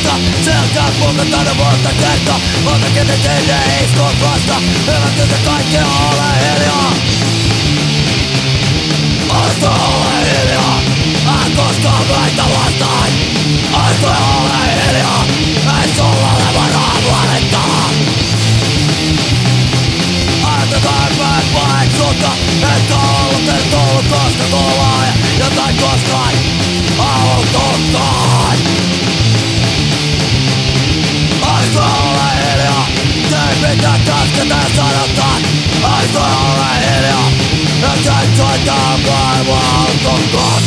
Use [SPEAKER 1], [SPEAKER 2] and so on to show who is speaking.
[SPEAKER 1] vasta. Selkää puukotaan vuotta kerta. Monta ketä teille iskut vasta. Hyvätkö te kaikki ole hiljaa? Aistu ole hiljaa. Hän koskaan meitä vastaan. Aistu ole hiljaa. Ei sulla ole varaa valittaa. Ajatelkaa päät paheksuutta. Etkä ollut edes tullut koska tulee jotain koskaan haluttukaan. Aistu ole hiljaa. Tee mitä käsketään sanotaan. Aistu ole hiljaa. Ja sen soittaa maailmaa autokaan.